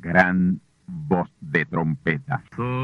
gran voz de trompeta.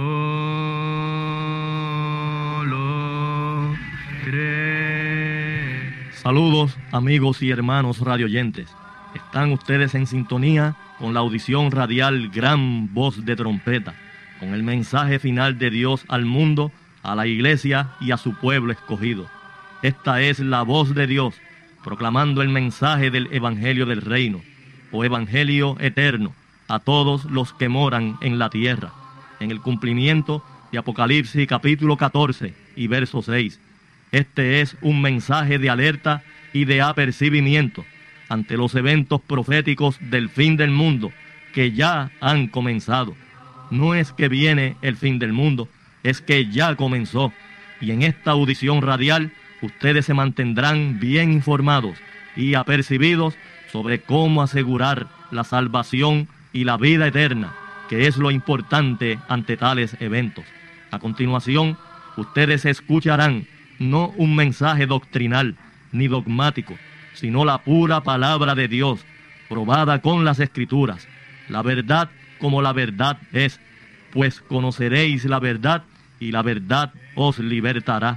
Solo cree. Saludos, amigos y hermanos radioyentes. Están ustedes en sintonía con la audición radial Gran Voz de Trompeta, con el mensaje final de Dios al mundo, a la iglesia y a su pueblo escogido. Esta es la voz de Dios, proclamando el mensaje del Evangelio del Reino, o Evangelio eterno, a todos los que moran en la tierra, en el cumplimiento de Apocalipsis capítulo 14 y verso 6. Este es un mensaje de alerta y de apercibimiento ante los eventos proféticos del fin del mundo que ya han comenzado. No es que viene el fin del mundo, es que ya comenzó. Y en esta audición radial ustedes se mantendrán bien informados y apercibidos sobre cómo asegurar la salvación y la vida eterna, que es lo importante ante tales eventos. A continuación, ustedes escucharán no un mensaje doctrinal ni dogmático, sino la pura palabra de Dios, probada con las Escrituras, la verdad como la verdad es, pues conoceréis la verdad y la verdad os libertará.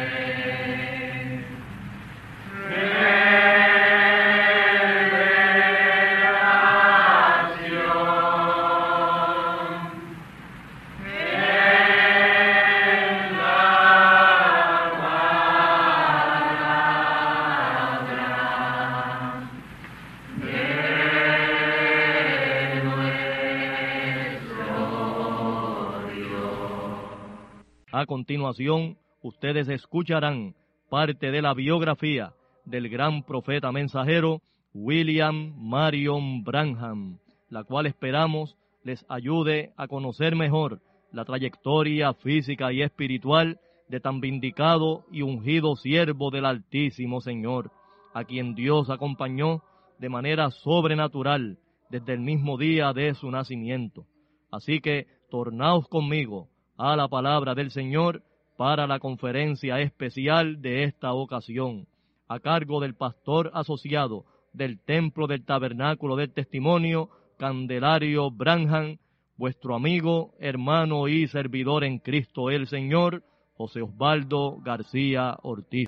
A continuación, ustedes escucharán parte de la biografía del gran profeta mensajero William Marion Branham, la cual esperamos les ayude a conocer mejor la trayectoria física y espiritual de tan vindicado y ungido siervo del Altísimo Señor, a quien Dios acompañó de manera sobrenatural desde el mismo día de su nacimiento. Así que tornaos conmigo a la palabra del Señor para la conferencia especial de esta ocasión, a cargo del pastor asociado del Templo del Tabernáculo del Testimonio, Candelario Branham, vuestro amigo, hermano y servidor en Cristo el Señor, José Osvaldo García Ortiz.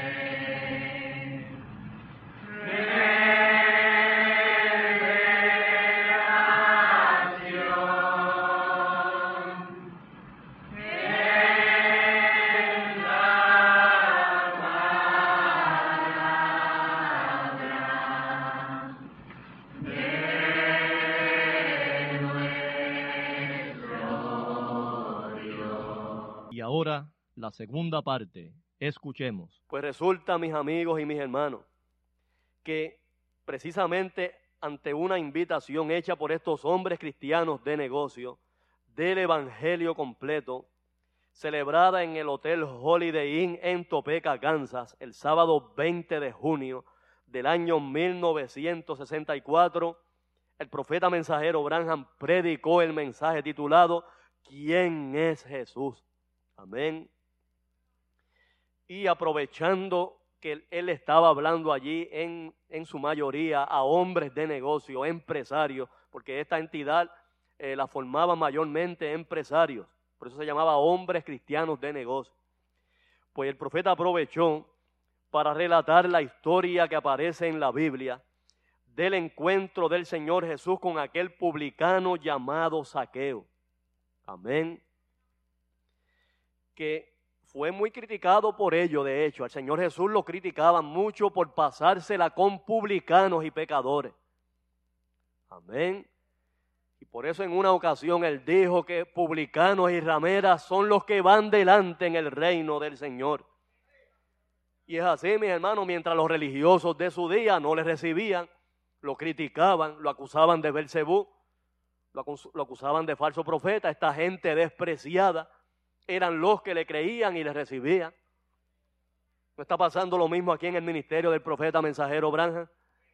Y ahora, la segunda parte. Escuchemos. Pues resulta, mis amigos y mis hermanos, que precisamente ante una invitación hecha por estos hombres cristianos de negocio del Evangelio completo, celebrada en el Hotel Holiday Inn en Topeka, Kansas, el sábado 20 de junio del año 1964, el profeta mensajero Branham predicó el mensaje titulado ¿Quién es Jesús? Amén. Y aprovechando que él estaba hablando allí en su mayoría a hombres de negocio, empresarios, porque esta entidad la formaban mayormente empresarios, por eso se llamaba hombres cristianos de negocio. Pues el profeta aprovechó para relatar la historia que aparece en la Biblia del encuentro del Señor Jesús con aquel publicano llamado Zaqueo. Amén. Que fue muy criticado por ello, de hecho. Al Señor Jesús lo criticaban mucho por pasársela con publicanos y pecadores. Amén. Y por eso en una ocasión Él dijo que publicanos y rameras son los que van delante en el reino del Señor. Y es así, mis hermanos, mientras los religiosos de su día no le recibían, lo criticaban, lo acusaban de Belcebú, lo acusaban de falso profeta, esta gente despreciada, eran los que le creían y le recibían. ¿No está pasando lo mismo aquí en el ministerio del profeta mensajero Branham?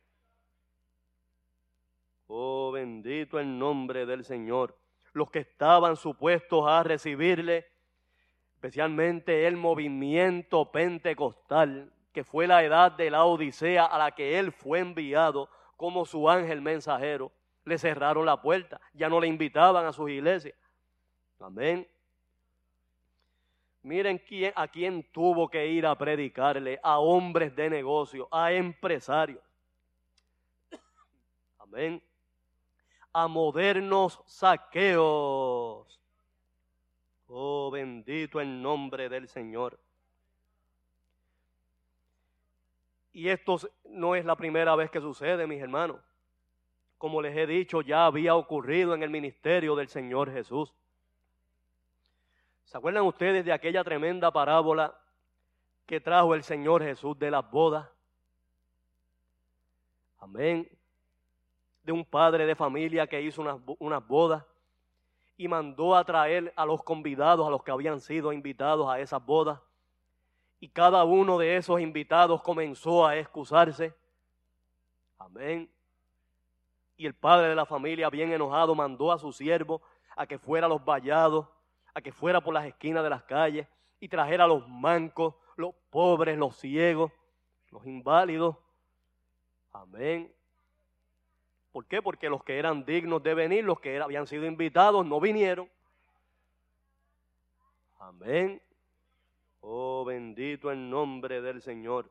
Oh, bendito el nombre del Señor. Los que estaban supuestos a recibirle, especialmente el movimiento pentecostal, que fue la edad de la Odisea a la que él fue enviado como su ángel mensajero. Le cerraron la puerta, ya no le invitaban a sus iglesias. Amén. Miren a quién tuvo que ir a predicarle: a hombres de negocio, a empresarios. Amén. A modernos saqueos. Oh, bendito el nombre del Señor. Y esto no es la primera vez que sucede, mis hermanos. Como les he dicho, ya había ocurrido en el ministerio del Señor Jesús. ¿Se acuerdan ustedes de aquella tremenda parábola que trajo el Señor Jesús de las bodas? Amén. De un padre de familia que hizo unas bodas y mandó a traer a los convidados, a los que habían sido invitados a esas bodas. Y cada uno de esos invitados comenzó a excusarse. Amén. Y el padre de la familia, bien enojado, mandó a su siervo a que fuera a los vallados, a que fuera por las esquinas de las calles y trajera a los mancos, los pobres, los ciegos, los inválidos. Amén. ¿Por qué? Porque los que eran dignos de venir, los que habían sido invitados, no vinieron. Amén. Oh, bendito el nombre del Señor.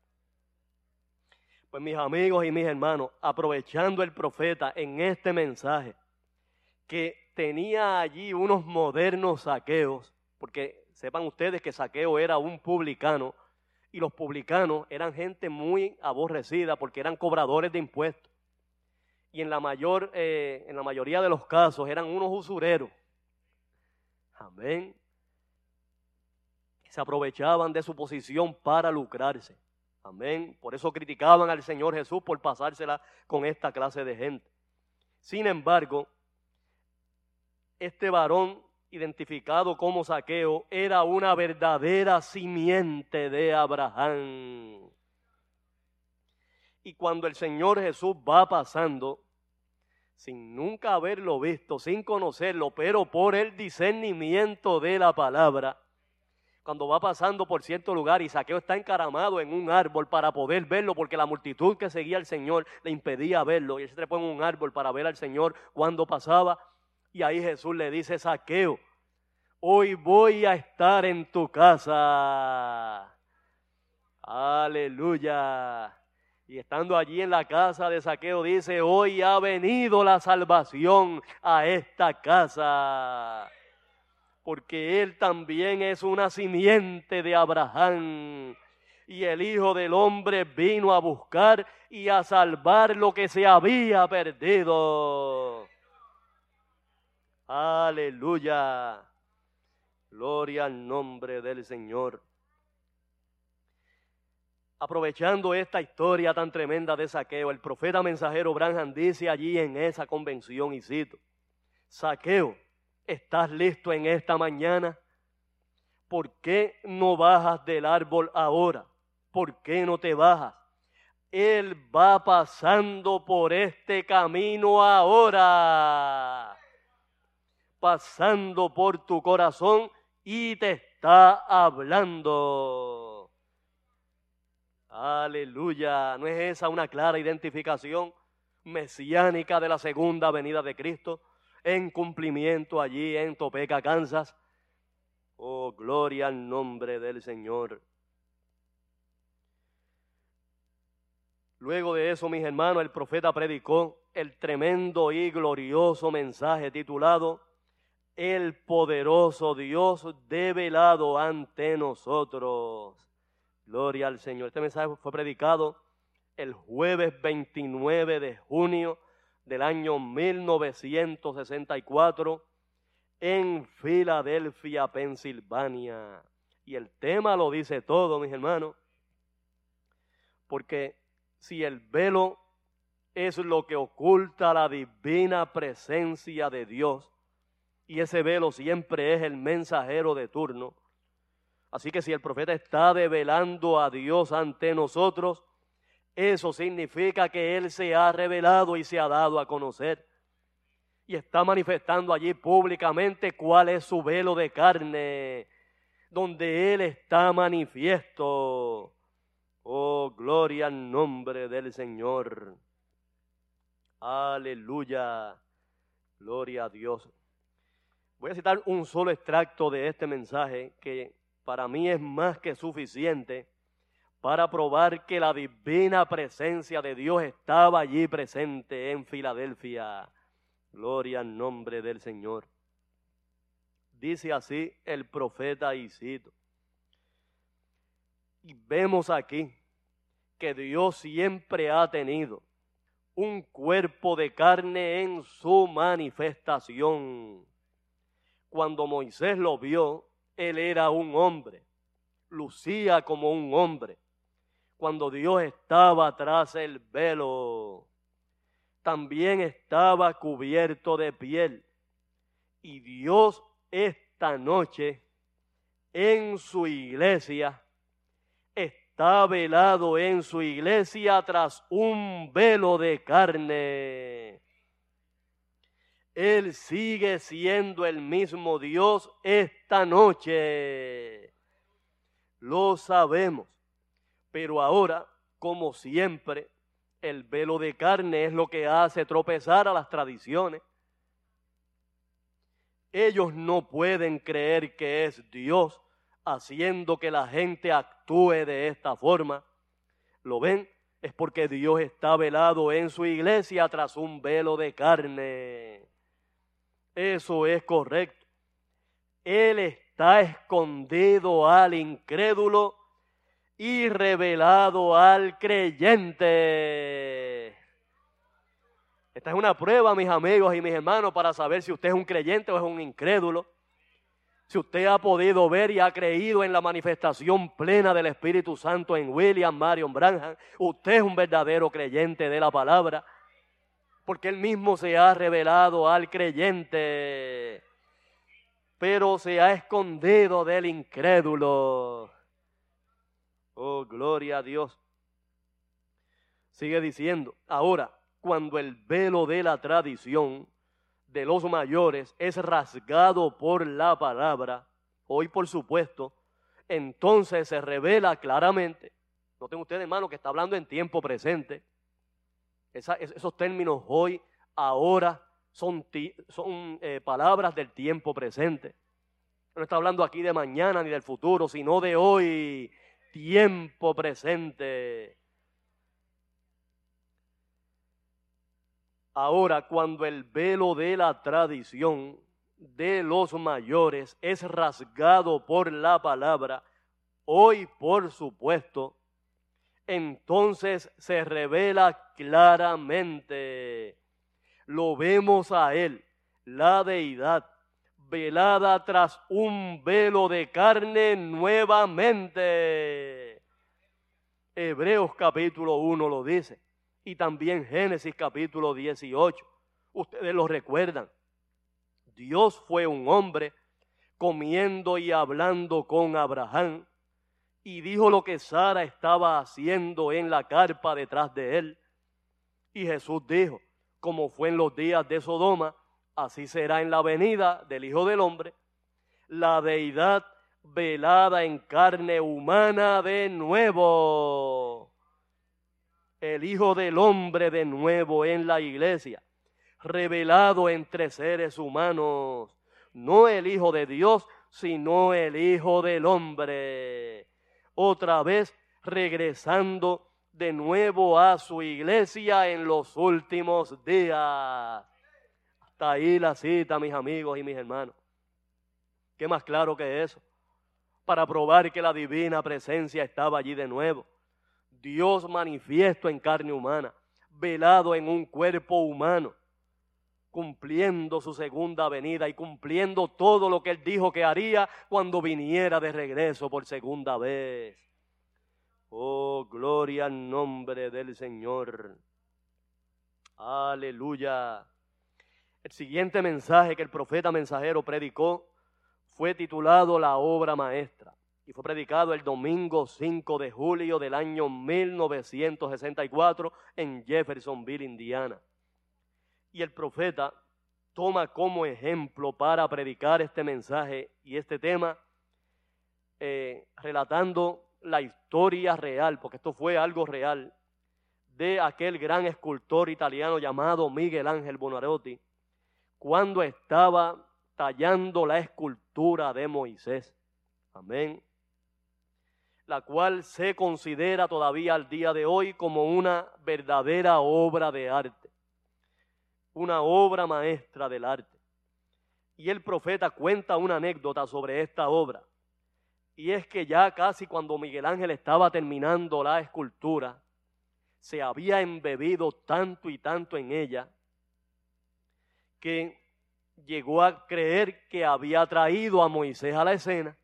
Pues mis amigos y mis hermanos, aprovechando el profeta en este mensaje, que tenía allí unos modernos saqueos, porque sepan ustedes que Zaqueo era un publicano, y los publicanos eran gente muy aborrecida porque eran cobradores de impuestos. Y en la mayoría de los casos eran unos usureros. Amén. Se aprovechaban de su posición para lucrarse. Amén. Por eso criticaban al Señor Jesús por pasársela con esta clase de gente. Sin embargo, este varón identificado como Zaqueo era una verdadera simiente de Abraham. Y cuando el Señor Jesús va pasando, sin nunca haberlo visto, sin conocerlo, pero por el discernimiento de la palabra, cuando va pasando por cierto lugar y Zaqueo está encaramado en un árbol para poder verlo, porque la multitud que seguía al Señor le impedía verlo, y él se trepó en un árbol para ver al Señor cuando pasaba, y ahí Jesús le dice: Zaqueo, hoy voy a estar en tu casa. Aleluya. Y estando allí en la casa de Zaqueo dice: hoy ha venido la salvación a esta casa, porque él también es una simiente de Abraham, y el Hijo del Hombre vino a buscar y a salvar lo que se había perdido. Aleluya. Gloria al nombre del Señor. Aprovechando esta historia tan tremenda de Zaqueo, el profeta mensajero Branham dice allí en esa convención, y cito: Zaqueo, ¿estás listo en esta mañana? ¿Por qué no bajas del árbol ahora? ¿Por qué no te bajas? Él va pasando por este camino ahora, pasando por tu corazón y te está hablando. Aleluya. ¿No es esa una clara identificación mesiánica de la segunda venida de Cristo en cumplimiento allí en Topeka, Kansas? Oh, gloria al nombre del Señor. Luego de eso, mis hermanos, el profeta predicó el tremendo y glorioso mensaje titulado: el poderoso Dios develado ante nosotros. Gloria al Señor. Este mensaje fue predicado el jueves 29 de junio del año 1964 en Filadelfia, Pensilvania. Y el tema lo dice todo, mis hermanos, porque si el velo es lo que oculta la divina presencia de Dios, y ese velo siempre es el mensajero de turno, así que si el profeta está develando a Dios ante nosotros, eso significa que Él se ha revelado y se ha dado a conocer. Y está manifestando allí públicamente cuál es su velo de carne, donde Él está manifiesto. Oh, gloria al nombre del Señor. Aleluya. Gloria a Dios. Voy a citar un solo extracto de este mensaje que para mí es más que suficiente para probar que la divina presencia de Dios estaba allí presente en Filadelfia. Gloria al nombre del Señor. Dice así el profeta Isito. Y vemos aquí que Dios siempre ha tenido un cuerpo de carne en su manifestación. Cuando Moisés lo vio, él era un hombre, lucía como un hombre. Cuando Dios estaba tras el velo, también estaba cubierto de piel. Y Dios esta noche en su iglesia está velado en su iglesia tras un velo de carne. Él sigue siendo el mismo Dios esta noche. Lo sabemos. Pero ahora, como siempre, el velo de carne es lo que hace tropezar a las tradiciones. Ellos no pueden creer que es Dios haciendo que la gente actúe de esta forma. ¿Lo ven? Es porque Dios está velado en su iglesia tras un velo de carne. Eso es correcto. Él está escondido al incrédulo y revelado al creyente. Esta es una prueba, mis amigos y mis hermanos, para saber si usted es un creyente o es un incrédulo. Si usted ha podido ver y ha creído en la manifestación plena del Espíritu Santo en William Marion Branham, usted es un verdadero creyente de la palabra, porque Él mismo se ha revelado al creyente, pero se ha escondido del incrédulo. Oh, gloria a Dios. Sigue diciendo, ahora, cuando el velo de la tradición de los mayores es rasgado por la palabra, hoy por supuesto, entonces se revela claramente. Noten ustedes, hermano, que está hablando en tiempo presente. Esos términos hoy, ahora, son palabras del tiempo presente. No está hablando aquí de mañana ni del futuro, sino de hoy, tiempo presente. Ahora, cuando el velo de la tradición de los mayores es rasgado por la palabra, hoy por supuesto, entonces se revela claramente. Lo vemos a Él, la deidad, velada tras un velo de carne nuevamente. Hebreos capítulo 1 lo dice. Y también Génesis capítulo 18. Ustedes lo recuerdan. Dios fue un hombre comiendo y hablando con Abraham y dijo lo que Sara estaba haciendo en la carpa detrás de él. Y Jesús dijo, como fue en los días de Sodoma, así será en la venida del Hijo del Hombre. La deidad velada en carne humana de nuevo. El Hijo del Hombre de nuevo en la iglesia, revelado entre seres humanos, no el Hijo de Dios, sino el Hijo del Hombre, otra vez regresando de nuevo a su iglesia en los últimos días. Hasta ahí la cita, mis amigos y mis hermanos. ¿Qué más claro que eso? Para probar que la divina presencia estaba allí de nuevo. Dios manifiesto en carne humana, velado en un cuerpo humano, cumpliendo su segunda venida y cumpliendo todo lo que Él dijo que haría cuando viniera de regreso por segunda vez. Oh, gloria al nombre del Señor. Aleluya. El siguiente mensaje que el profeta mensajero predicó fue titulado La Obra Maestra. Y fue predicado el domingo 5 de julio del año 1964 en Jeffersonville, Indiana. Y el profeta toma como ejemplo para predicar este mensaje y este tema, relatando la historia real, porque esto fue algo real, de aquel gran escultor italiano llamado Miguel Ángel Buonarroti, cuando estaba tallando la escultura de Moisés. Amén. La cual se considera todavía al día de hoy como una verdadera obra de arte, una obra maestra del arte. Y el profeta cuenta una anécdota sobre esta obra, y es que ya casi cuando Miguel Ángel estaba terminando la escultura, se había embebido tanto y tanto en ella, que llegó a creer que había traído a Moisés a la escena.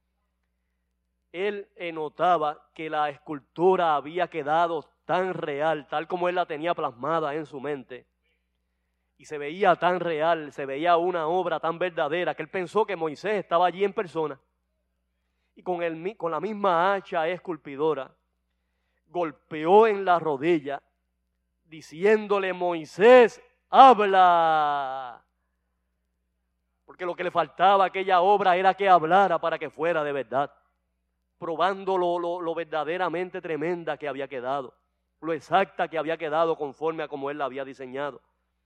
Él notaba que la escultura había quedado tan real, tal como él la tenía plasmada en su mente, y se veía tan real, se veía una obra tan verdadera, que él pensó que Moisés estaba allí en persona, y con la misma hacha esculpidora, golpeó en la rodilla, diciéndole: Moisés, habla. Porque lo que le faltaba a aquella obra era que hablara para que fuera de verdad, probando lo verdaderamente tremenda que había quedado, lo exacta que había quedado conforme a como él la había diseñado.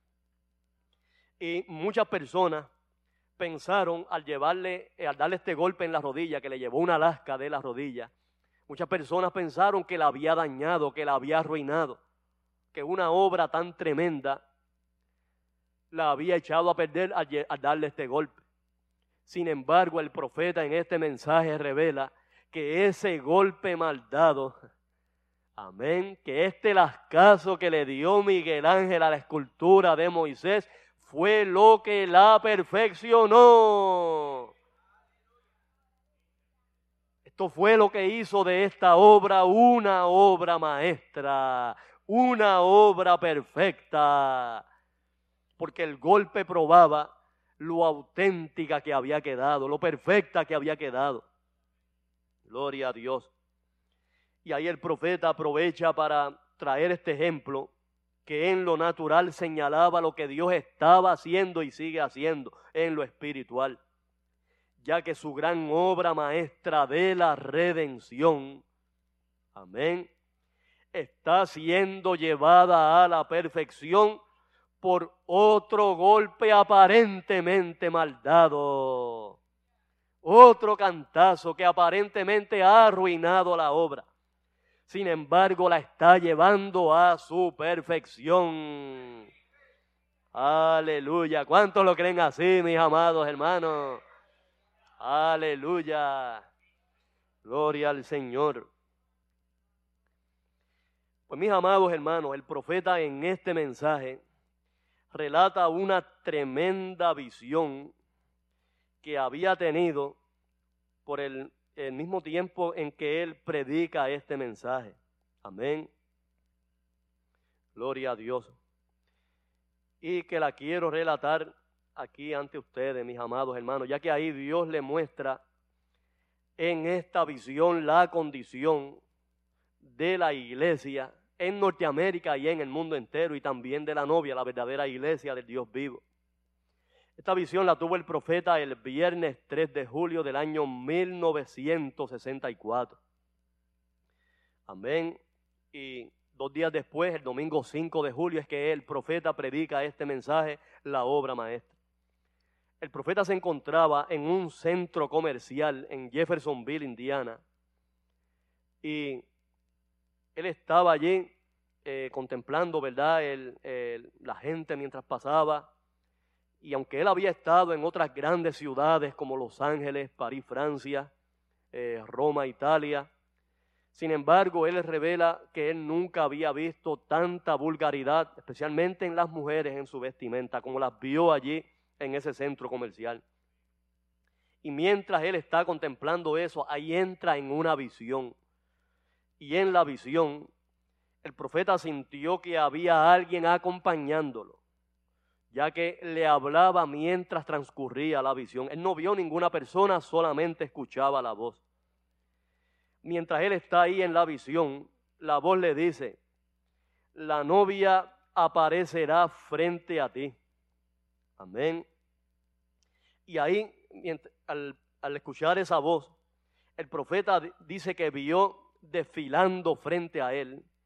Y muchas personas pensaron al darle este golpe en la rodilla, que le llevó una lasca de la rodilla, muchas personas pensaron que la había dañado, que la había arruinado, que una obra tan tremenda la había echado a perder al darle este golpe. Sin embargo, el profeta en este mensaje revela que ese golpe mal dado, amén, que este lascazo que le dio Miguel Ángel a la escultura de Moisés fue lo que la perfeccionó. Esto fue lo que hizo de esta obra una obra maestra, una obra perfecta, porque el golpe probaba lo auténtica que había quedado, lo perfecta que había quedado. Gloria a Dios. Y ahí el profeta aprovecha para traer este ejemplo que en lo natural señalaba lo que Dios estaba haciendo y sigue haciendo en lo espiritual, ya que su gran obra maestra de la redención, amén, está siendo llevada a la perfección por otro golpe aparentemente mal dado, otro cantazo que aparentemente ha arruinado la obra. Sin embargo, la está llevando a su perfección. Aleluya. ¿Cuántos lo creen así, mis amados hermanos? Aleluya. Gloria al Señor. Pues mis amados hermanos, el profeta en este mensaje relata una tremenda visión que había tenido por el mismo tiempo en que él predica este mensaje. Amén. Gloria a Dios. Y que la quiero relatar aquí ante ustedes, mis amados hermanos, ya que ahí Dios le muestra en esta visión la condición de la iglesia en Norteamérica y en el mundo entero, y también de la novia, la verdadera iglesia del Dios vivo. Esta visión la tuvo el profeta el viernes 3 de julio del año 1964. Amén. Y 2 días después, el domingo 5 de julio, es que el profeta predica este mensaje, la obra maestra. El profeta se encontraba en un centro comercial en Jeffersonville, Indiana, y él estaba allí contemplando, ¿verdad?, la gente mientras pasaba. Y aunque él había estado en otras grandes ciudades como Los Ángeles, París, Francia, Roma, Italia, sin embargo, él revela que él nunca había visto tanta vulgaridad, especialmente en las mujeres en su vestimenta, como las vio allí en ese centro comercial. Y mientras él está contemplando eso, ahí entra en una visión. Y en la visión, el profeta sintió que había alguien acompañándolo, ya que le hablaba mientras transcurría la visión. Él no vio ninguna persona, solamente escuchaba la voz. Mientras él está ahí en la visión, la voz le dice: la novia aparecerá frente a ti. Amén. Y ahí, al escuchar esa voz, el profeta dice que vio desfilando frente a él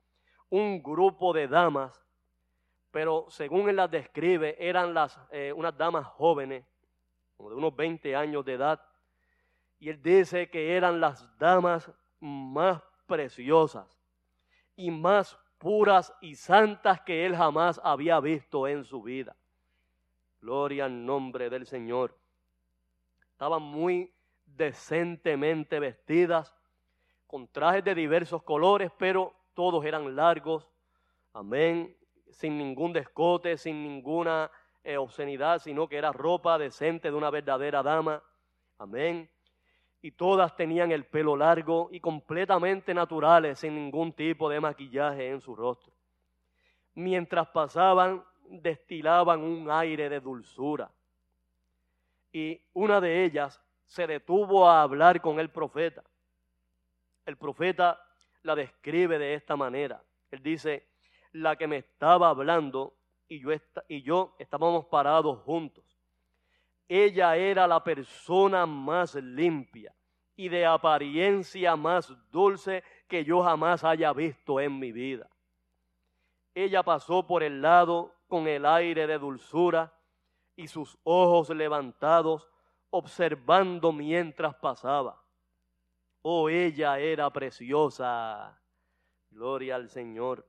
un grupo de damas, pero según él las describe, eran unas damas jóvenes, como de unos 20 años de edad, y él dice que eran las damas más preciosas y más puras y santas que él jamás había visto en su vida. Gloria al nombre del Señor. Estaban muy decentemente vestidas, con trajes de diversos colores, pero todos eran largos, amén, sin ningún descote, sin ninguna obscenidad, sino que era ropa decente de una verdadera dama, amén. Y todas tenían el pelo largo y completamente naturales, sin ningún tipo de maquillaje en su rostro. Mientras pasaban, destilaban un aire de dulzura. Y una de ellas se detuvo a hablar con el profeta. El profeta la describe de esta manera. Él dice, la que me estaba hablando y yo estábamos parados juntos. Ella era la persona más limpia y de apariencia más dulce que yo jamás haya visto en mi vida. Ella pasó por el lado con el aire de dulzura y sus ojos levantados, observando mientras pasaba. Oh, ella era preciosa. Gloria al Señor.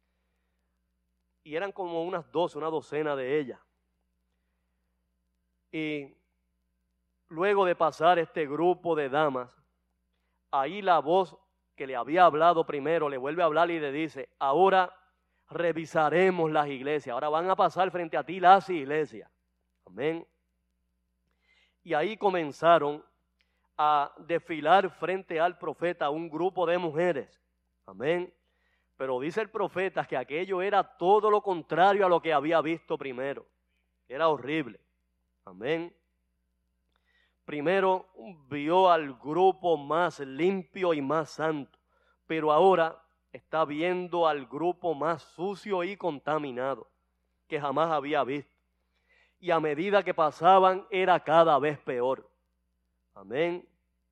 Y eran como una docena de ellas. Y luego de pasar este grupo de damas, ahí la voz que le había hablado primero le vuelve a hablar y le dice, ahora revisaremos las iglesias. Ahora van a pasar frente a ti las iglesias. Amén. Y ahí comenzaron a desfilar frente al profeta un grupo de mujeres. Amén. Pero dice el profeta que aquello era todo lo contrario a lo que había visto primero. Era horrible. Amén. Primero vio al grupo más limpio y más santo, pero ahora está viendo al grupo más sucio y contaminado que jamás había visto. Y a medida que pasaban era cada vez peor. Amén.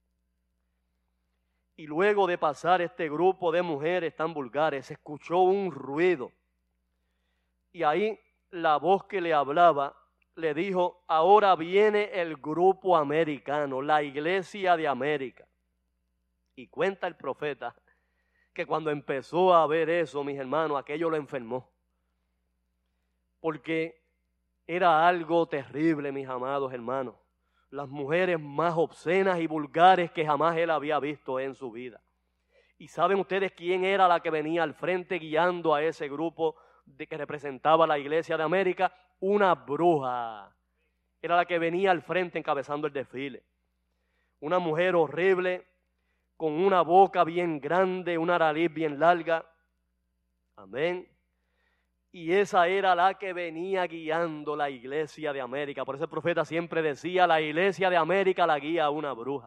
Y luego de pasar este grupo de mujeres tan vulgares, se escuchó un ruido. Y ahí la voz que le hablaba le dijo, ahora viene el grupo americano, la iglesia de América. Y cuenta el profeta que cuando empezó a ver eso, mis hermanos, aquello lo enfermó. Porque era algo terrible, mis amados hermanos. Las mujeres más obscenas y vulgares que jamás él había visto en su vida. ¿Y saben ustedes quién era la que venía al frente guiando a ese grupo que representaba la iglesia de América? Una bruja. Era la que venía al frente encabezando el desfile. Una mujer horrible, con una boca bien grande, una nariz bien larga. Amén. Y esa era la que venía guiando la iglesia de América. Por eso el profeta siempre decía, la iglesia de América la guía una bruja.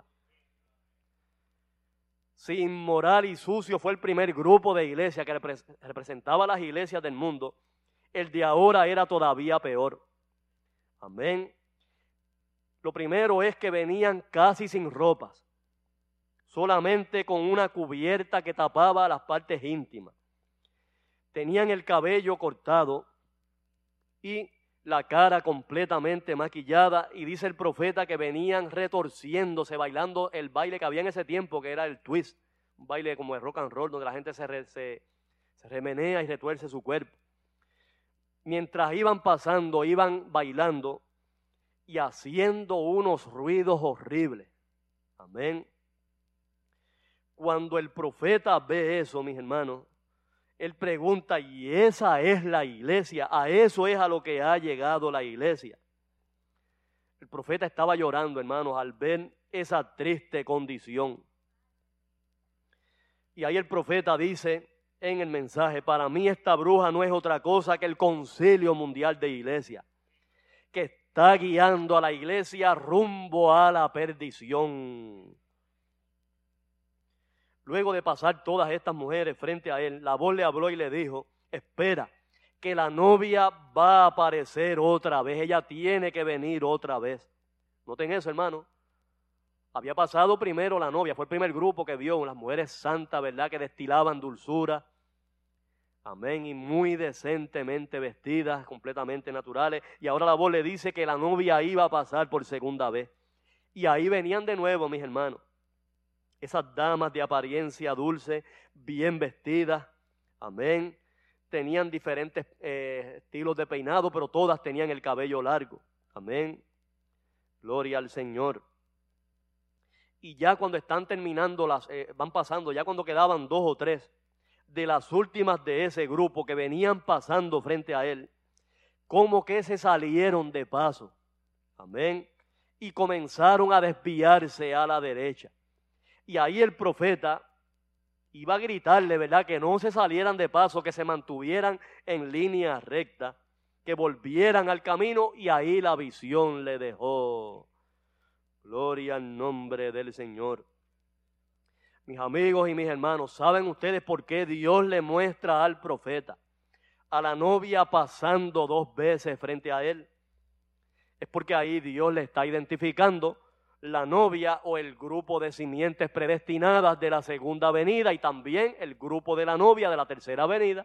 Si inmoral y sucio fue el primer grupo de iglesia que representaba las iglesias del mundo, el de ahora era todavía peor. Amén. Lo primero es que venían casi sin ropas, solamente con una cubierta que tapaba las partes íntimas. Tenían el cabello cortado y la cara completamente maquillada, y dice el profeta que venían retorciéndose, bailando el baile que había en ese tiempo, que era el twist, un baile como de rock and roll, donde la gente se remenea y retuerce su cuerpo. Mientras iban pasando, iban bailando y haciendo unos ruidos horribles. Amén. Cuando el profeta ve eso, mis hermanos, él pregunta, ¿y esa es la iglesia? ¿A eso es a lo que ha llegado la iglesia? El profeta estaba llorando, hermanos, al ver esa triste condición. Y ahí el profeta dice en el mensaje, para mí esta bruja no es otra cosa que el Concilio Mundial de Iglesia, que está guiando a la iglesia rumbo a la perdición. Luego de pasar todas estas mujeres frente a él, la voz le habló y le dijo, espera, que la novia va a aparecer otra vez, ella tiene que venir otra vez. Noten eso, hermano. Había pasado primero la novia, fue el primer grupo que vio, las mujeres santas, ¿verdad?, que destilaban dulzura. Amén, y muy decentemente vestidas, completamente naturales. Y ahora la voz le dice que la novia iba a pasar por segunda vez. Y ahí venían de nuevo, mis hermanos, esas damas de apariencia dulce, bien vestidas. Amén. Tenían diferentes estilos de peinado, pero todas tenían el cabello largo. Amén. Gloria al Señor. Y ya cuando están terminando, van pasando, ya cuando quedaban 2 o 3 de las últimas de ese grupo que venían pasando frente a él, como que se salieron de paso. Amén. Y comenzaron a desviarse a la derecha. Y ahí el profeta iba a gritarle, ¿verdad?, que no se salieran de paso, que se mantuvieran en línea recta, que volvieran al camino, y ahí la visión le dejó. Gloria al nombre del Señor. Mis amigos y mis hermanos, ¿saben ustedes por qué Dios le muestra al profeta a la novia pasando 2 veces frente a él? Es porque ahí Dios le está identificando la novia o el grupo de simientes predestinadas de la segunda venida y también el grupo de la novia de la tercera venida.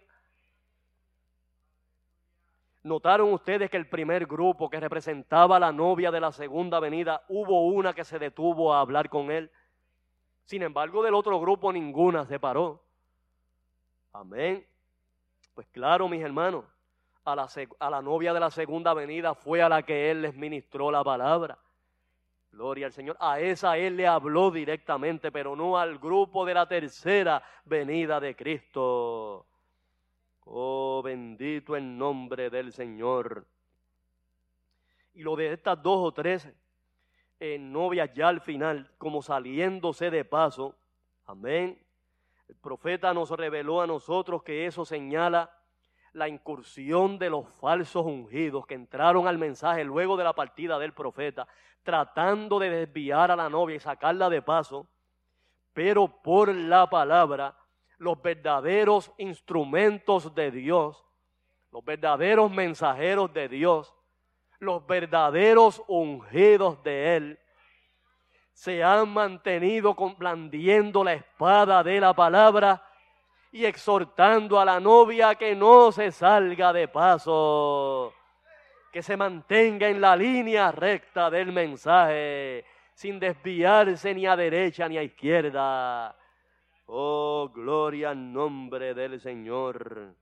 ¿Notaron ustedes que el primer grupo que representaba a la novia de la segunda venida, hubo una que se detuvo a hablar con él? Sin embargo, del otro grupo ninguna se paró. Amén. Pues claro, mis hermanos, a la novia de la segunda venida fue a la que él les ministró la palabra. Gloria al Señor. A esa él le habló directamente, pero no al grupo de la tercera venida de Cristo. Oh, bendito el nombre del Señor. Y lo de estas 2 o 3 novias ya al final, como saliéndose de paso, amén. El profeta nos reveló a nosotros que eso señala la incursión de los falsos ungidos que entraron al mensaje luego de la partida del profeta, tratando de desviar a la novia y sacarla de paso, pero por la palabra, los verdaderos instrumentos de Dios, los verdaderos mensajeros de Dios, los verdaderos ungidos de Él, se han mantenido blandiendo la espada de la palabra y exhortando a la novia que no se salga de paso, que se mantenga en la línea recta del mensaje, sin desviarse ni a derecha ni a izquierda. Oh, gloria al nombre del Señor.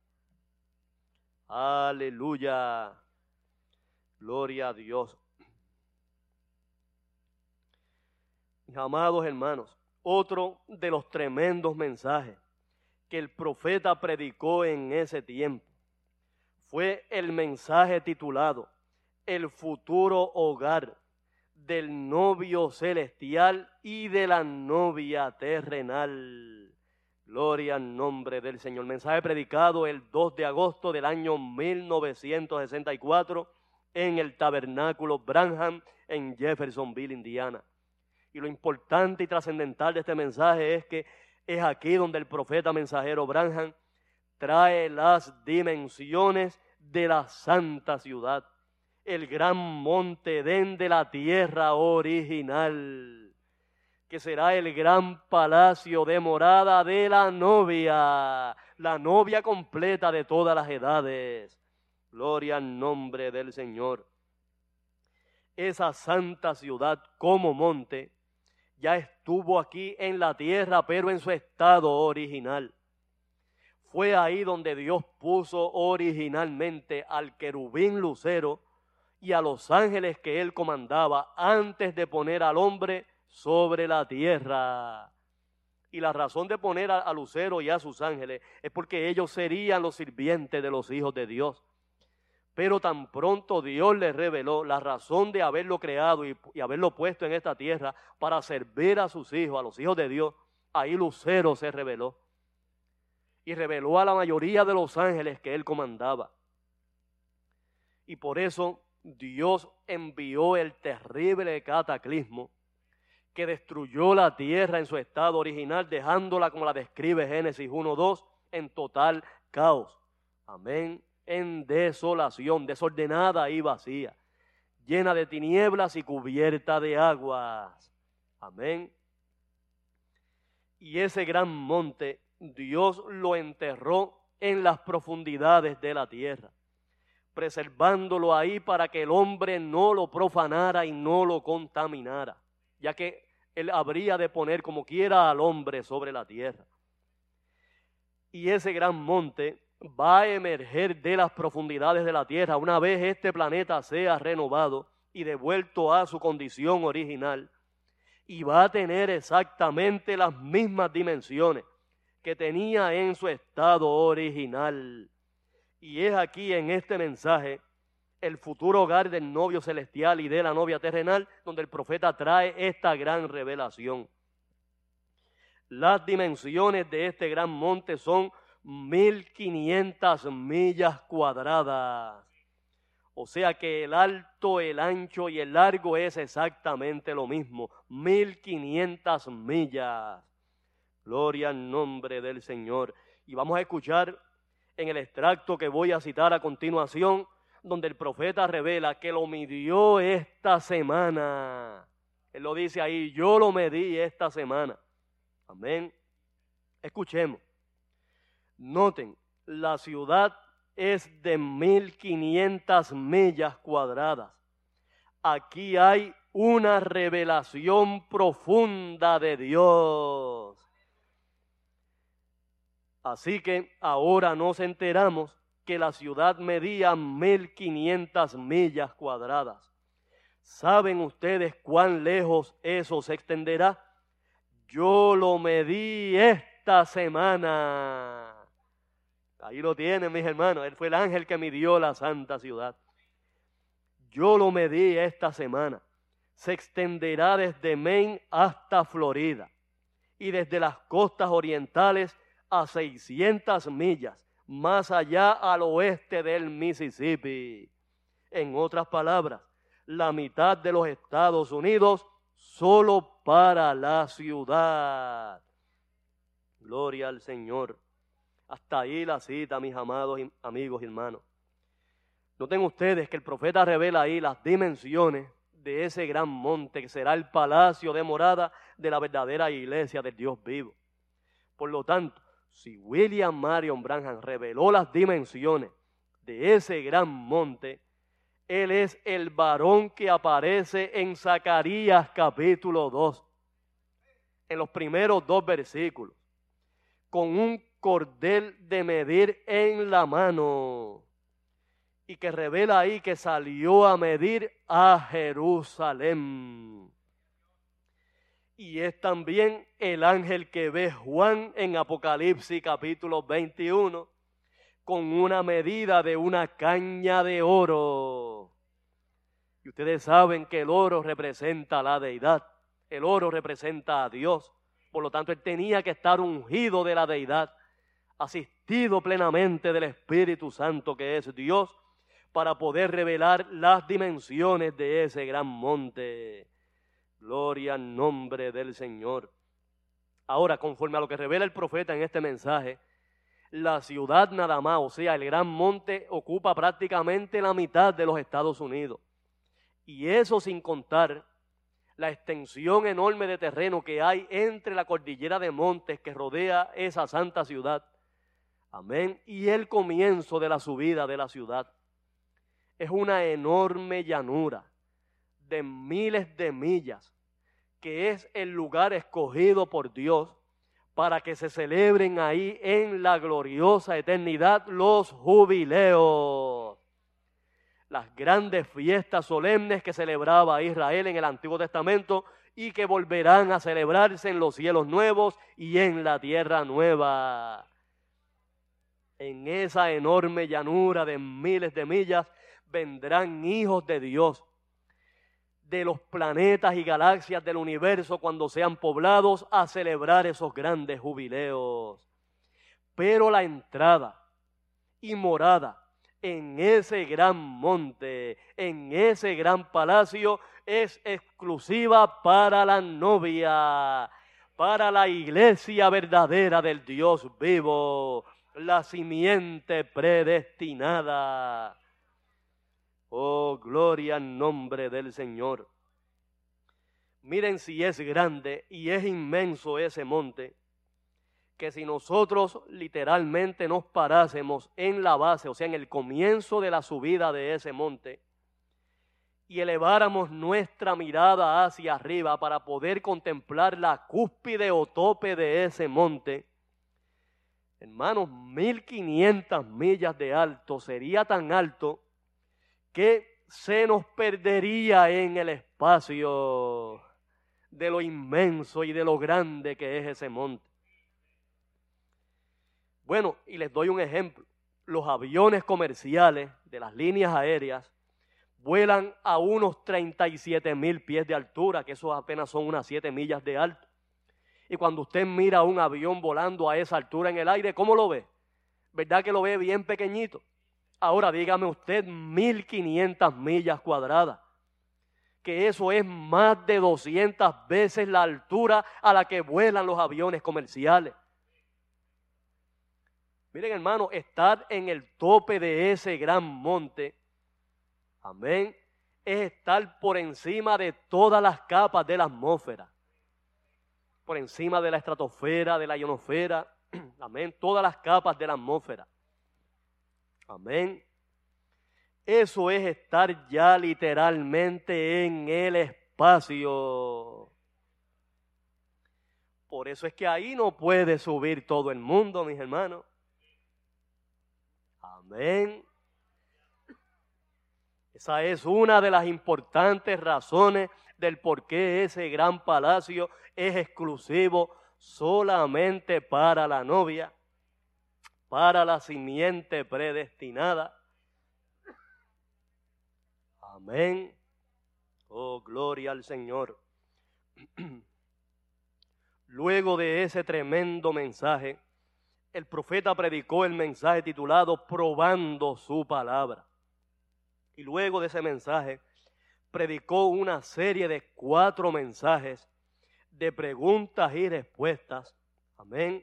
Aleluya. Gloria a Dios. Mis amados hermanos, otro de los tremendos mensajes que el profeta predicó en ese tiempo fue el mensaje titulado El futuro hogar del novio celestial y de la novia terrenal. Gloria al nombre del Señor. Mensaje predicado el 2 de agosto del año 1964 en el Tabernáculo Branham en Jeffersonville, Indiana. Y lo importante y trascendental de este mensaje es que es aquí donde el profeta mensajero Branham trae las dimensiones de la santa ciudad, el gran monte Edén de la tierra original, que será el gran palacio de morada de la novia completa de todas las edades. Gloria al nombre del Señor. Esa santa ciudad como monte ya estuvo aquí en la tierra, pero en su estado original. Fue ahí donde Dios puso originalmente al querubín lucero y a los ángeles que él comandaba antes de poner al hombre sobre la tierra. Y la razón de poner a lucero y a sus ángeles es porque ellos serían los sirvientes de los hijos de Dios. Pero tan pronto Dios les reveló la razón de haberlo creado y haberlo puesto en esta tierra para servir a sus hijos, a los hijos de Dios, ahí Lucero se reveló. Y reveló a la mayoría de los ángeles que él comandaba. Y por eso Dios envió el terrible cataclismo que destruyó la tierra en su estado original, dejándola, como la describe Génesis 1:2, en total caos. Amén. En desolación, desordenada y vacía, llena de tinieblas y cubierta de aguas. Amén. Y ese gran monte, Dios lo enterró en las profundidades de la tierra, preservándolo ahí para que el hombre no lo profanara y no lo contaminara, ya que él habría de poner como quiera al hombre sobre la tierra. Y ese gran monte va a emerger de las profundidades de la tierra una vez este planeta sea renovado y devuelto a su condición original, y va a tener exactamente las mismas dimensiones que tenía en su estado original. Y es aquí en este mensaje el futuro hogar del novio celestial y de la novia terrenal, donde el profeta trae esta gran revelación. Las dimensiones de este gran monte son 1500 millas cuadradas. O sea que el alto, el ancho y el largo es exactamente lo mismo, 1500 millas. Gloria al nombre del Señor. Y vamos a escuchar en el extracto que voy a citar a continuación, donde el profeta revela que lo midió esta semana. Él lo dice ahí, yo lo medí esta semana. Amén. Escuchemos. Noten, la ciudad es de 1500 millas cuadradas. Aquí hay una revelación profunda de Dios. Así que ahora nos enteramos que la ciudad medía 1500 millas cuadradas. ¿Saben ustedes cuán lejos eso se extenderá? Yo lo medí esta semana. Ahí lo tienen, mis hermanos. Él fue el ángel que midió la santa ciudad. Yo lo medí esta semana. Se extenderá desde Maine hasta Florida y desde las costas orientales a 600 millas, más allá al oeste del Mississippi. En otras palabras, la mitad de los Estados Unidos solo para la ciudad. Gloria al Señor. Hasta ahí la cita, mis amados amigos y hermanos. Noten ustedes que el profeta revela ahí las dimensiones de ese gran monte que será el palacio de morada de la verdadera iglesia del Dios vivo. Por lo tanto, si William Marion Branham reveló las dimensiones de ese gran monte, él es el varón que aparece en Zacarías capítulo 2, en los primeros 2 versículos, con un cordel de medir en la mano, y que revela ahí que salió a medir a Jerusalén. Y es también el ángel que ve Juan en Apocalipsis capítulo 21 con una medida de una caña de oro. Y ustedes saben que el oro representa a la deidad, el oro representa a Dios. Por lo tanto, él tenía que estar ungido de la deidad, asistido plenamente del Espíritu Santo que es Dios, para poder revelar las dimensiones de ese gran monte. Gloria al nombre del Señor. Ahora, conforme a lo que revela el profeta en este mensaje, la ciudad nada más, o sea, el gran monte, ocupa prácticamente la mitad de los Estados Unidos. Y eso sin contar la extensión enorme de terreno que hay entre la cordillera de montes que rodea esa santa ciudad. Amén. Y el comienzo de la subida de la ciudad. Es una enorme llanura de miles de millas, que es el lugar escogido por Dios para que se celebren ahí en la gloriosa eternidad los jubileos, las grandes fiestas solemnes que celebraba Israel en el Antiguo Testamento y que volverán a celebrarse en los cielos nuevos y en la tierra nueva. En esa enorme llanura de miles de millas vendrán hijos de Dios, de los planetas y galaxias del universo cuando sean poblados a celebrar esos grandes jubileos. Pero la entrada y morada en ese gran monte, en ese gran palacio, es exclusiva para la novia, para la iglesia verdadera del Dios vivo, la simiente predestinada. Oh, gloria al nombre del Señor. Miren si es grande y es inmenso ese monte, que si nosotros literalmente nos parásemos en la base, o sea, en el comienzo de la subida de ese monte, y eleváramos nuestra mirada hacia arriba para poder contemplar la cúspide o tope de ese monte, hermanos, 1500 millas de alto, sería tan alto que se nos perdería en el espacio de lo inmenso y de lo grande que es ese monte. Bueno, y les doy un ejemplo. Los aviones comerciales de las líneas aéreas vuelan a unos 37,000 pies de altura, que eso apenas son unas 7 millas de alto. Y cuando usted mira un avión volando a esa altura en el aire, ¿cómo lo ve? ¿Verdad que lo ve bien pequeñito? Ahora dígame usted 1500 millas cuadradas, que eso es más de 200 veces la altura a la que vuelan los aviones comerciales. Miren, hermano, estar en el tope de ese gran monte, amén, es estar por encima de todas las capas de la atmósfera, por encima de la estratosfera, de la ionosfera, amén, todas las capas de la atmósfera, amén. Eso es estar ya literalmente en el espacio. Por eso es que ahí no puede subir todo el mundo, mis hermanos. Amén. Esa es una de las importantes razones del por qué ese gran palacio es exclusivo solamente para la novia, para la simiente predestinada. Amén. Oh, gloria al Señor. Luego de ese tremendo mensaje, el profeta predicó el mensaje titulado Probando su palabra. Y luego de ese mensaje, predicó una serie de 4 mensajes de preguntas y respuestas. Amén.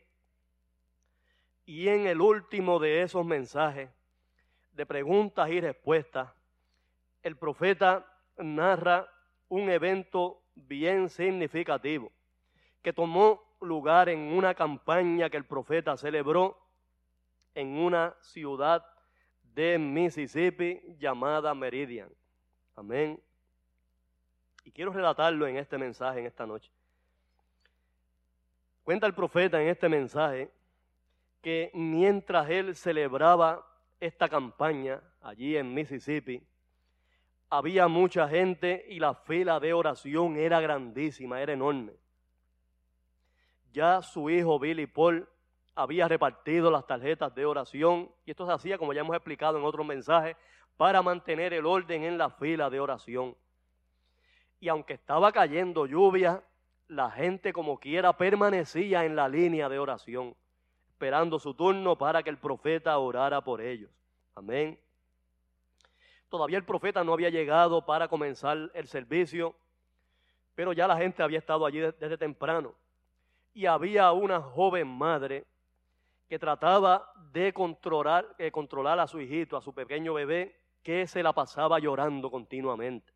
Y en el último de esos mensajes de preguntas y respuestas, el profeta narra un evento bien significativo que tomó lugar en una campaña que el profeta celebró en una ciudad de Mississippi llamada Meridian. Amén. Y quiero relatarlo en este mensaje, en esta noche. Cuenta el profeta en este mensaje que mientras él celebraba esta campaña allí en Mississippi, había mucha gente y la fila de oración era grandísima, era enorme. Ya su hijo Billy Paul había repartido las tarjetas de oración y esto se hacía, como ya hemos explicado en otros mensajes, para mantener el orden en la fila de oración. Y aunque estaba cayendo lluvia, la gente como quiera permanecía en la línea de oración, esperando su turno para que el profeta orara por ellos. Amén. Todavía el profeta no había llegado para comenzar el servicio, pero ya la gente había estado allí desde temprano. Y había una joven madre que trataba de controlar a su hijito, a su pequeño bebé, que se la pasaba llorando continuamente.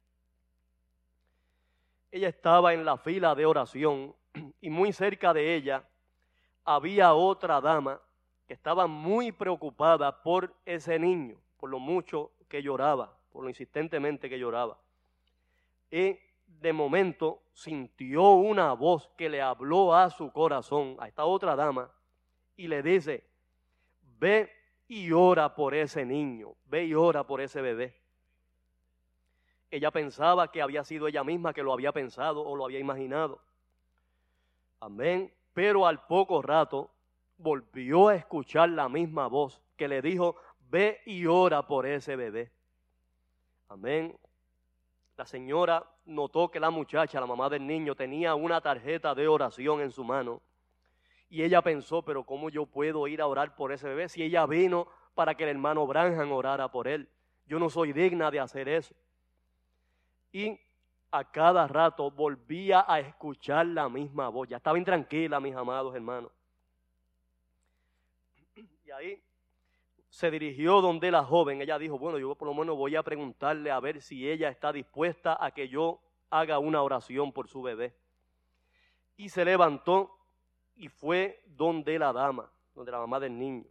Ella estaba en la fila de oración y muy cerca de ella había otra dama que estaba muy preocupada por ese niño, por lo mucho que lloraba, por lo insistentemente que lloraba. Y de momento sintió una voz que le habló a su corazón, a esta otra dama, y le dice: ve y ora por ese niño, ve y ora por ese bebé. Ella pensaba que había sido ella misma que lo había pensado o lo había imaginado. Amén. Pero al poco rato volvió a escuchar la misma voz que le dijo: ve y ora por ese bebé. Amén. La señora notó que la muchacha, la mamá del niño, tenía una tarjeta de oración en su mano. Y ella pensó: pero ¿cómo yo puedo ir a orar por ese bebé si ella vino para que el hermano Branham orara por él? Yo no soy digna de hacer eso. Y a cada rato volvía a escuchar la misma voz. Ya estaba intranquila, mis amados hermanos. Y ahí se dirigió donde la joven. Ella dijo: bueno, yo por lo menos voy a preguntarle a ver si ella está dispuesta a que yo haga una oración por su bebé. Y se levantó y fue donde la dama, donde la mamá del niño.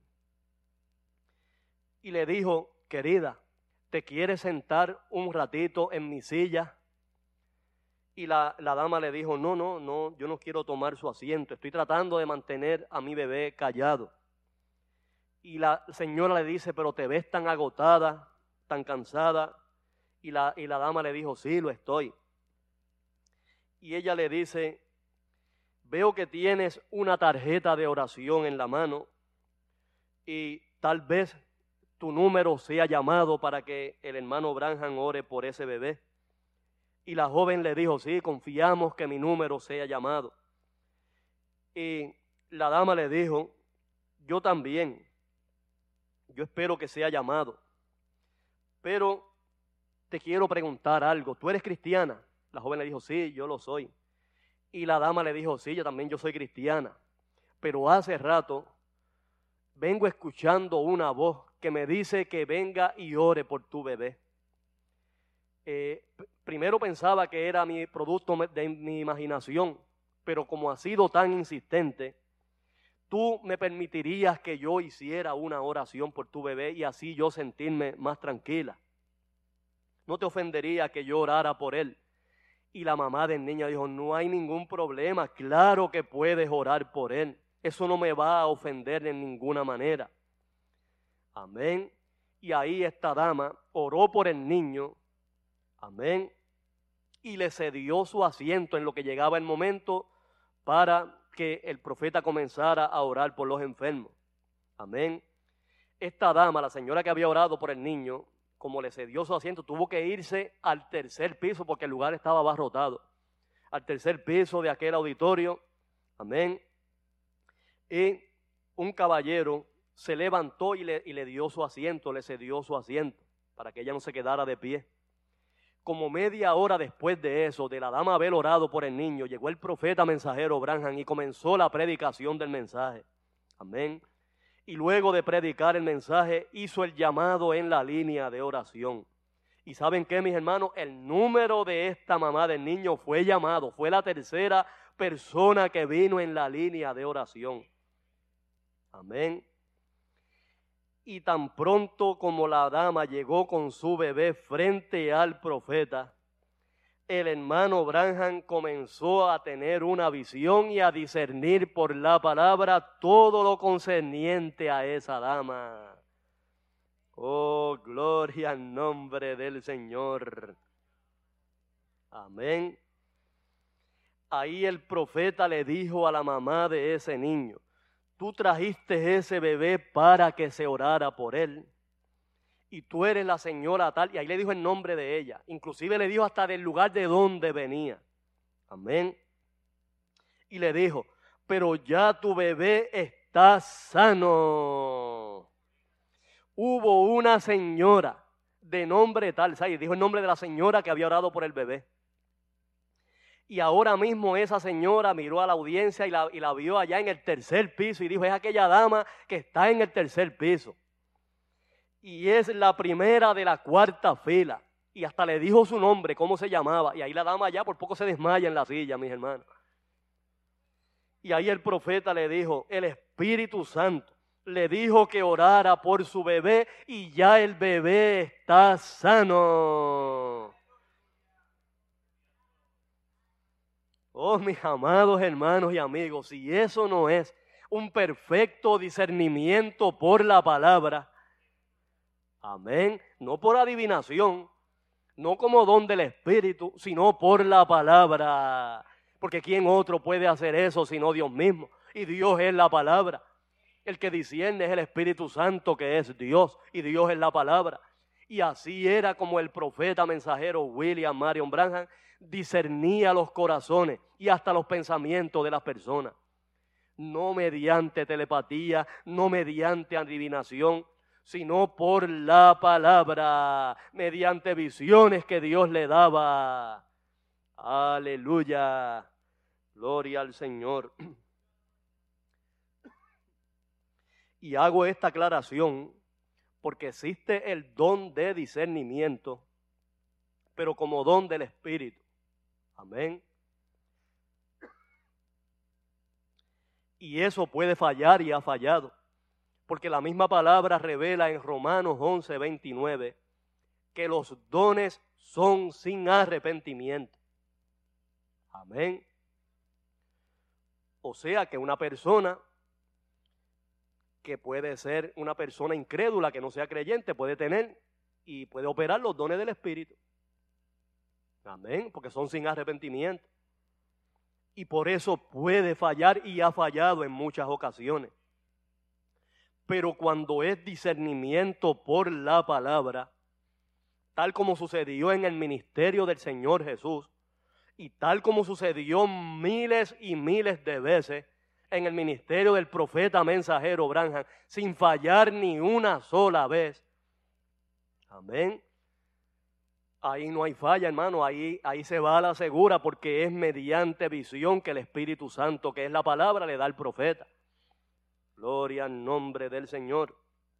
Y le dijo, querida, ¿te quieres sentar un ratito en mi silla? Y la dama le dijo, no, yo no quiero tomar su asiento, estoy tratando de mantener a mi bebé callado. Y la señora le dice, pero te ves tan agotada, tan cansada. Y la dama le dijo, sí, lo estoy. Y ella le dice, veo que tienes una tarjeta de oración en la mano y tal vez tu número sea llamado para que el hermano Branham ore por ese bebé. Y la joven le dijo, sí, confiamos que mi número sea llamado. Y la dama le dijo, yo también, yo espero que sea llamado, pero te quiero preguntar algo, ¿tú eres cristiana? La joven le dijo, sí, yo lo soy. Y la dama le dijo, sí, yo soy cristiana, pero hace rato vengo escuchando una voz que me dice que venga y ore por tu bebé. Primero pensaba que era mi producto de mi imaginación, pero como ha sido tan insistente, tú me permitirías que yo hiciera una oración por tu bebé y así yo sentirme más tranquila. No te ofendería que yo orara por él. Y la mamá del niño dijo, no hay ningún problema, claro que puedes orar por él. Eso no me va a ofender en ninguna manera. Amén. Y ahí esta dama oró por el niño. Amén. Y le cedió su asiento en lo que llegaba el momento para que el profeta comenzara a orar por los enfermos. Amén. Esta dama, la señora que había orado por el niño, como le cedió su asiento, tuvo que irse al tercer piso porque el lugar estaba abarrotado. Al tercer piso de aquel auditorio. Amén. Y un caballero se levantó y le dio su asiento, le cedió su asiento para que ella no se quedara de pie. Como media hora después de eso, de la dama haber orado por el niño, llegó el profeta mensajero Branham y comenzó la predicación del mensaje. Amén. Y luego de predicar el mensaje, hizo el llamado en la línea de oración. ¿Y saben qué, mis hermanos? El número de esta mamá del niño fue llamado. Fue la tercera persona que vino en la línea de oración. Amén. Y tan pronto como la dama llegó con su bebé frente al profeta, el hermano Branham comenzó a tener una visión y a discernir por la palabra todo lo concerniente a esa dama. Oh, gloria al nombre del Señor. Amén. Ahí el profeta le dijo a la mamá de ese niño, tú trajiste ese bebé para que se orara por él. Y tú eres la señora tal, y ahí le dijo el nombre de ella, inclusive le dijo hasta del lugar de donde venía. Amén. Y le dijo, pero ya tu bebé está sano. Hubo una señora de nombre tal, ¿sabes? Dijo el nombre de la señora que había orado por el bebé. Y ahora mismo esa señora miró a la audiencia y la vio allá en el tercer piso y dijo, es aquella dama que está en el tercer piso. Y es la primera de la cuarta fila. Y hasta le dijo su nombre, cómo se llamaba. Y ahí la dama ya por poco se desmaya en la silla, mis hermanos. Y ahí el profeta le dijo, el Espíritu Santo le dijo que orara por su bebé y ya el bebé está sano. Oh, mis amados hermanos y amigos, si eso no es un perfecto discernimiento por la palabra, amén, no por adivinación, no como don del Espíritu, sino por la palabra. Porque ¿quién otro puede hacer eso sino Dios mismo? Y Dios es la palabra. El que discierne es el Espíritu Santo que es Dios y Dios es la palabra. Y así era como el profeta mensajero William Marion Branham discernía los corazones y hasta los pensamientos de las personas. No mediante telepatía, no mediante adivinación, sino por la palabra, mediante visiones que Dios le daba. Aleluya, gloria al Señor. Y hago esta aclaración porque existe el don de discernimiento, pero como don del Espíritu. Amén. Y eso puede fallar y ha fallado. Porque la misma palabra revela en Romanos 11:29 que los dones son sin arrepentimiento. Amén. O sea que una persona que puede ser una persona incrédula, que no sea creyente, puede tener y puede operar los dones del Espíritu. Amén, porque son sin arrepentimiento. Y por eso puede fallar y ha fallado en muchas ocasiones. Pero cuando es discernimiento por la palabra, tal como sucedió en el ministerio del Señor Jesús, y tal como sucedió miles y miles de veces en el ministerio del profeta mensajero Branham, sin fallar ni una sola vez. Amén. Ahí no hay falla, hermano, ahí se va a la segura, porque es mediante visión que el Espíritu Santo, que es la palabra, le da al profeta. Gloria al nombre del Señor.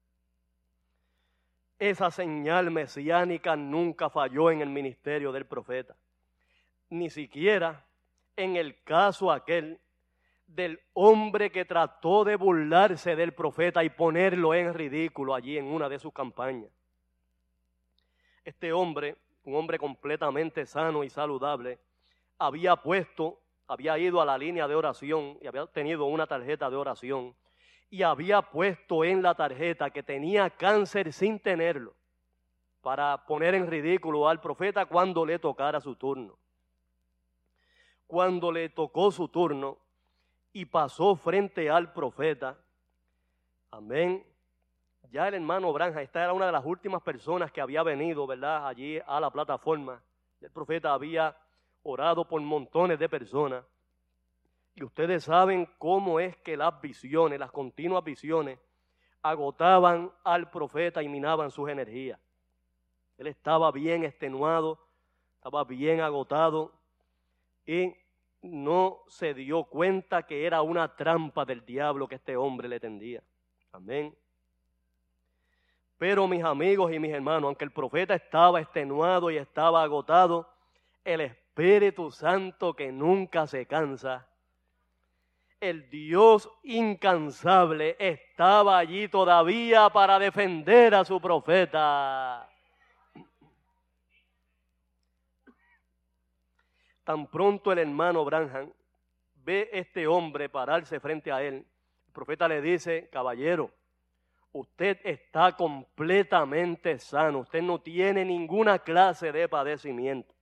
Esa señal mesiánica nunca falló en el ministerio del profeta. Ni siquiera en el caso aquel del hombre que trató de burlarse del profeta y ponerlo en ridículo allí en una de sus campañas. Este hombre, un hombre completamente sano y saludable, había ido a la línea de oración y había tenido una tarjeta de oración y había puesto en la tarjeta que tenía cáncer sin tenerlo, para poner en ridículo al profeta cuando le tocara su turno. Cuando le tocó su turno y pasó frente al profeta, amén, ya el hermano Branham, esta era una de las últimas personas que había venido, ¿verdad?, allí a la plataforma. El profeta había orado por montones de personas. Y ustedes saben cómo es que las visiones, las continuas visiones, agotaban al profeta y minaban sus energías. Él estaba bien extenuado, estaba bien agotado y no se dio cuenta que era una trampa del diablo que este hombre le tendía. Amén. Pero mis amigos y mis hermanos, aunque el profeta estaba extenuado y estaba agotado, el Espíritu Santo, que nunca se cansa, el Dios incansable, estaba allí todavía para defender a su profeta. Tan pronto el hermano Branham ve a este hombre pararse frente a él, el profeta le dice: caballero, usted está completamente sano, usted no tiene ninguna clase de padecimiento.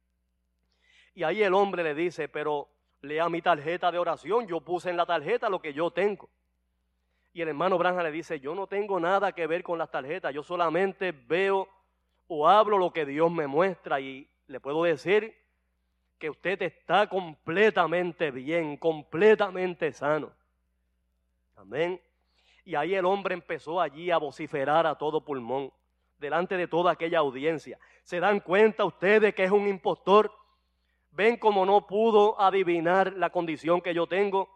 Y ahí el hombre le dice: pero lea mi tarjeta de oración, yo puse en la tarjeta lo que yo tengo. Y el hermano Branham le dice: yo no tengo nada que ver con las tarjetas, yo solamente veo o hablo lo que Dios me muestra, y le puedo decir que usted está completamente bien, completamente sano. Amén. Y ahí el hombre empezó allí a vociferar a todo pulmón, delante de toda aquella audiencia. ¿Se dan cuenta ustedes que es un impostor? ¿Ven cómo no pudo adivinar la condición que yo tengo?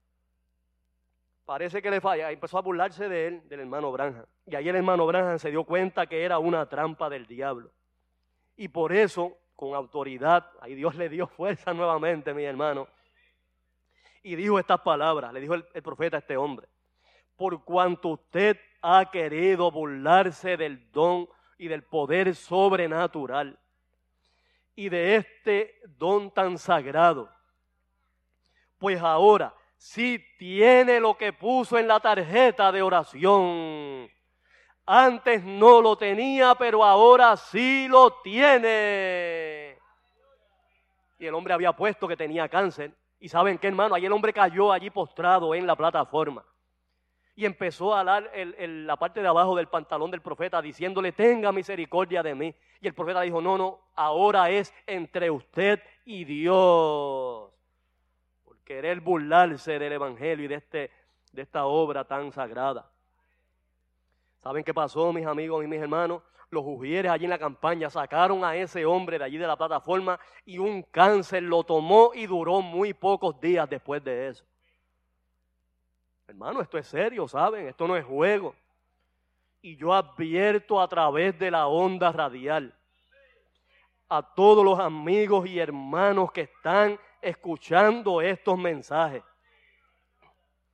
Parece que le falla. Empezó a burlarse de él, del hermano Branham. Y ahí el hermano Branham se dio cuenta que era una trampa del diablo. Y por eso, con autoridad, ahí Dios le dio fuerza nuevamente, mi hermano. Y dijo estas palabras, le dijo el profeta a este hombre: por cuanto usted ha querido burlarse del don y del poder sobrenatural y de este don tan sagrado, pues ahora sí tiene lo que puso en la tarjeta de oración. Antes no lo tenía, pero ahora sí lo tiene. Y el hombre había puesto que tenía cáncer. Y ¿saben qué, hermano? Ahí el hombre cayó allí postrado en la plataforma. Y empezó a hablar la parte de abajo del pantalón del profeta, diciéndole: tenga misericordia de mí. Y el profeta dijo: no, ahora es entre usted y Dios. Por querer burlarse del evangelio y de esta obra tan sagrada. ¿Saben qué pasó, mis amigos y mis hermanos? Los ujieres allí en la campaña sacaron a ese hombre de allí de la plataforma y un cáncer lo tomó y duró muy pocos días después de eso. Hermano, esto es serio, ¿saben? Esto no es juego. Y yo advierto a través de la onda radial a todos los amigos y hermanos que están escuchando estos mensajes.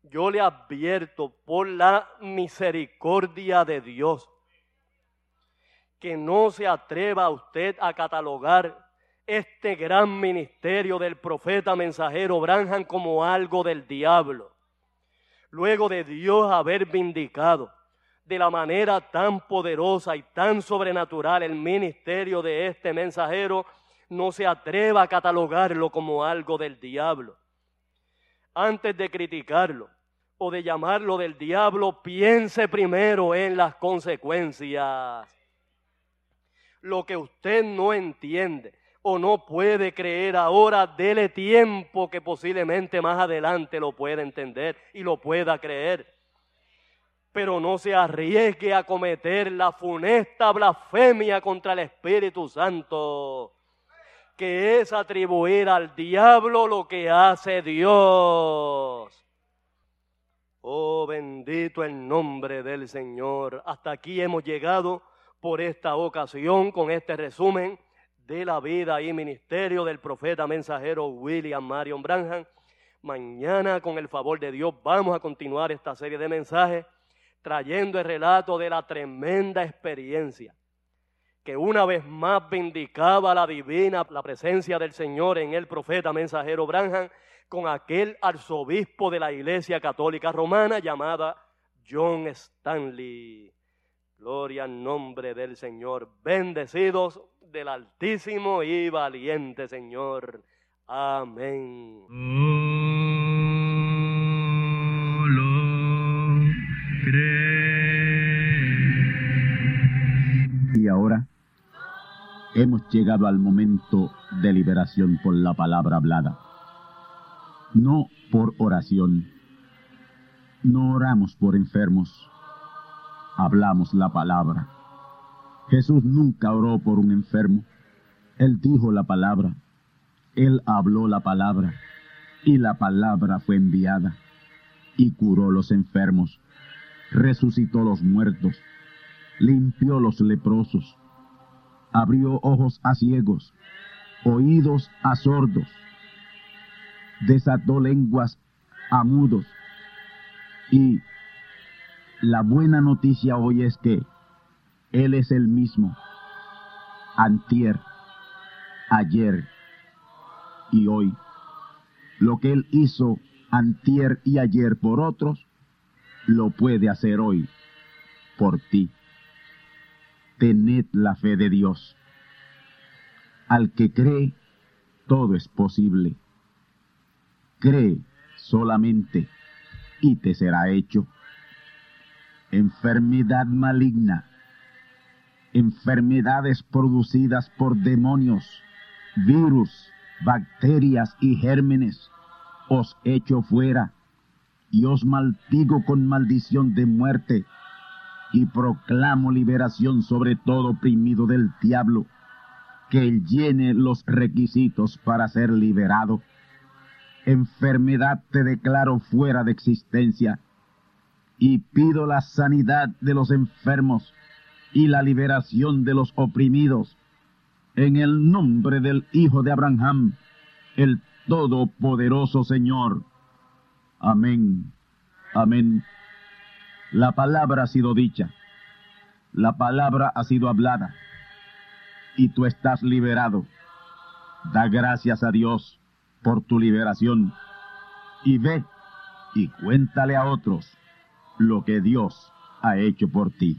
yo le advierto por la misericordia de Dios que no se atreva usted a catalogar este gran ministerio del profeta mensajero Branham como algo del diablo. Luego de Dios haber vindicado de la manera tan poderosa y tan sobrenatural el ministerio de este mensajero, no se atreva a catalogarlo como algo del diablo. Antes de criticarlo o de llamarlo del diablo, piense primero en las consecuencias. Lo que usted no entiende o no puede creer ahora, dele tiempo que posiblemente más adelante lo pueda entender y lo pueda creer. Pero no se arriesgue a cometer la funesta blasfemia contra el Espíritu Santo, que es atribuir al diablo lo que hace Dios. Oh, bendito el nombre del Señor. Hasta aquí hemos llegado por esta ocasión con este resumen de la vida y ministerio del profeta mensajero William Marion Branham. Mañana, con el favor de Dios, vamos a continuar esta serie de mensajes trayendo el relato de la tremenda experiencia que una vez más vindicaba la presencia del Señor en el profeta mensajero Branham con aquel arzobispo de la Iglesia Católica Romana llamada John Stanley. Gloria al nombre del Señor. Bendecidos del Altísimo y valiente Señor. Amén. Y ahora hemos llegado al momento de liberación por la palabra hablada. No por oración. No oramos por enfermos. Hablamos la palabra. Jesús nunca oró por un enfermo. Él dijo la palabra. Él habló la palabra. Y la palabra fue enviada. Y curó los enfermos. Resucitó los muertos. Limpió los leprosos. Abrió ojos a ciegos. Oídos a sordos. Desató lenguas a mudos. Y la buena noticia hoy es que Él es el mismo, antier, ayer y hoy. Lo que Él hizo antier y ayer por otros, lo puede hacer hoy por ti. Tened la fe de Dios. Al que cree, todo es posible. Cree solamente y te será hecho. Enfermedad maligna, enfermedades producidas por demonios, virus, bacterias y gérmenes, os echo fuera y os maldigo con maldición de muerte y proclamo liberación sobre todo oprimido del diablo, que llene los requisitos para ser liberado. Enfermedad, te declaro fuera de existencia y pido la sanidad de los enfermos y la liberación de los oprimidos en el nombre del Hijo de Abraham, el Todopoderoso Señor. Amén. Amén. La palabra ha sido dicha, la palabra ha sido hablada y tú estás liberado. Da gracias a Dios por tu liberación y ve y cuéntale a otros lo que Dios ha hecho por ti.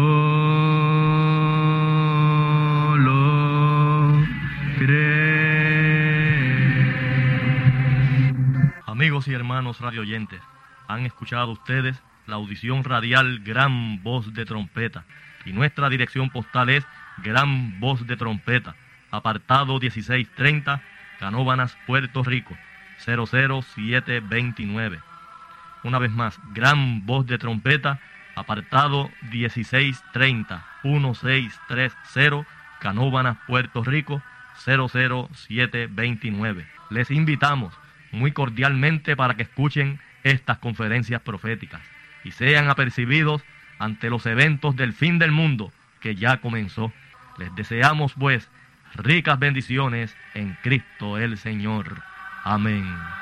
Amigos y hermanos radioyentes, han escuchado ustedes la audición radial Gran Voz de Trompeta, y nuestra dirección postal es Gran Voz de Trompeta, apartado 1630, Canóvanas, Puerto Rico, 00729. Una vez más, Gran Voz de Trompeta, apartado 1630, 1630, Canóvanas, Puerto Rico, 00729. Les invitamos muy cordialmente para que escuchen estas conferencias proféticas y sean apercibidos ante los eventos del fin del mundo que ya comenzó. Les deseamos pues ricas bendiciones en Cristo el Señor. Amén.